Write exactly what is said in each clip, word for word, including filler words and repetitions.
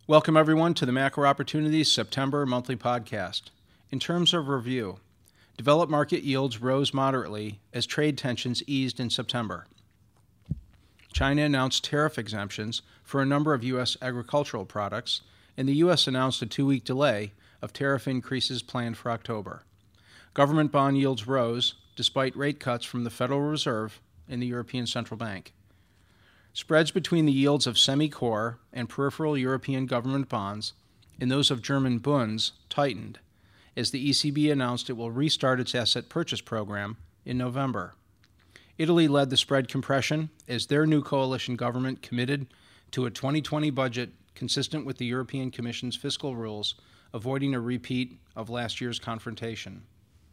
Welcome, everyone, to the Macro Opportunities September monthly podcast. In terms of review, developed market yields rose moderately as trade tensions eased in September. China announced tariff exemptions for a number of U S agricultural products, and the U S announced a two-week delay of tariff increases planned for October. Government bond yields rose despite rate cuts from the Federal Reserve and the European Central Bank. Spreads between the yields of semi-core and peripheral European government bonds and those of German Bunds tightened as the E C B announced it will restart its asset purchase program in November. Italy led the spread compression as their new coalition government committed to a twenty twenty budget consistent with the European Commission's fiscal rules, avoiding a repeat of last year's confrontation.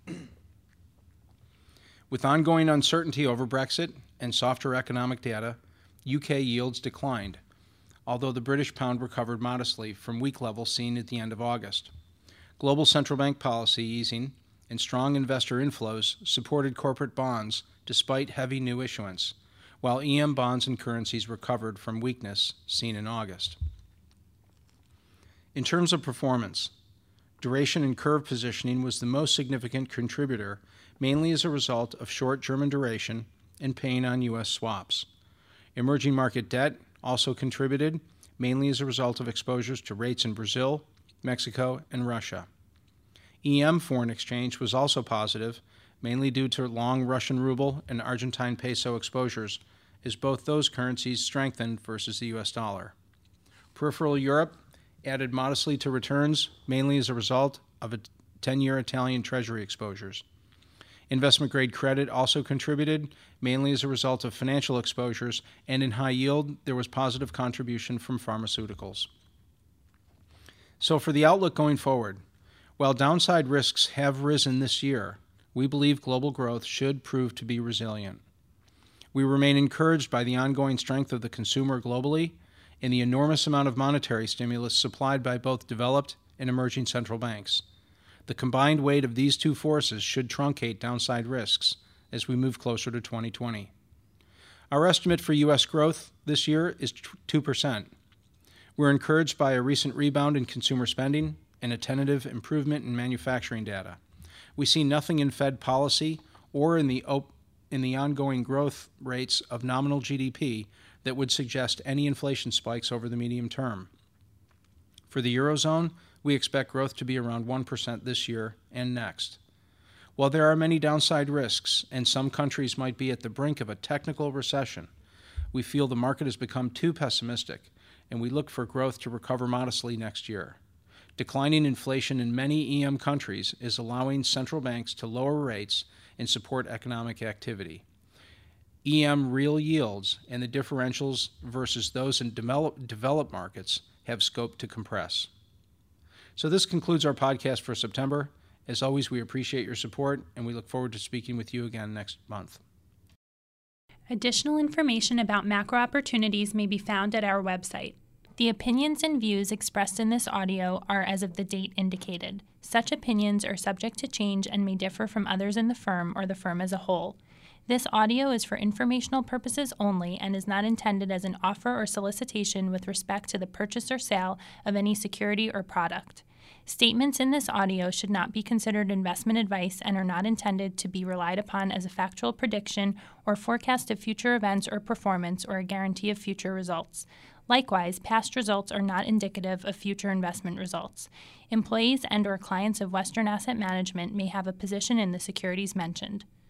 With ongoing uncertainty over Brexit and softer economic data, U K yields declined, although the British pound recovered modestly from weak levels seen at the end of August. Global central bank policy easing and strong investor inflows supported corporate bonds despite heavy new issuance, while E M bonds and currencies recovered from weakness seen in August. In terms of performance, duration and curve positioning was the most significant contributor, mainly as a result of short German duration and pain on U S swaps. Emerging market debt also contributed, mainly as a result of exposures to rates in Brazil, Mexico, and Russia. E M foreign exchange was also positive, mainly due to long Russian ruble and Argentine peso exposures, as both those currencies strengthened versus the U S dollar. Peripheral Europe added modestly to returns, mainly as a result of a ten-year Italian Treasury exposures. Investment-grade credit also contributed, mainly as a result of financial exposures, and in high yield, there was positive contribution from pharmaceuticals. So for the outlook going forward, while downside risks have risen this year, we believe global growth should prove to be resilient. We remain encouraged by the ongoing strength of the consumer globally and the enormous amount of monetary stimulus supplied by both developed and emerging central banks. The combined weight of these two forces should truncate downside risks as we move closer to twenty twenty. Our estimate for U S growth this year is two percent. We're encouraged by a recent rebound in consumer spending and a tentative improvement in manufacturing data. We see nothing in Fed policy or in the, op- in the ongoing growth rates of nominal G D P that would suggest any inflation spikes over the medium term. For the Eurozone, we expect growth to be around one percent this year and next. While there are many downside risks, and some countries might be at the brink of a technical recession, we feel the market has become too pessimistic, and we look for growth to recover modestly next year. Declining inflation in many E M countries is allowing central banks to lower rates and support economic activity. E M real yields and the differentials versus those in develop, developed markets have scope to compress. So this concludes our podcast for September. As always, we appreciate your support, and we look forward to speaking with you again next month. Additional information about macro opportunities may be found at our website. The opinions and views expressed in this audio are as of the date indicated. Such opinions are subject to change and may differ from others in the firm or the firm as a whole. This audio is for informational purposes only and is not intended as an offer or solicitation with respect to the purchase or sale of any security or product. Statements in this audio should not be considered investment advice and are not intended to be relied upon as a factual prediction or forecast of future events or performance or a guarantee of future results. Likewise, past results are not indicative of future investment results. Employees and or clients of Western Asset Management may have a position in the securities mentioned.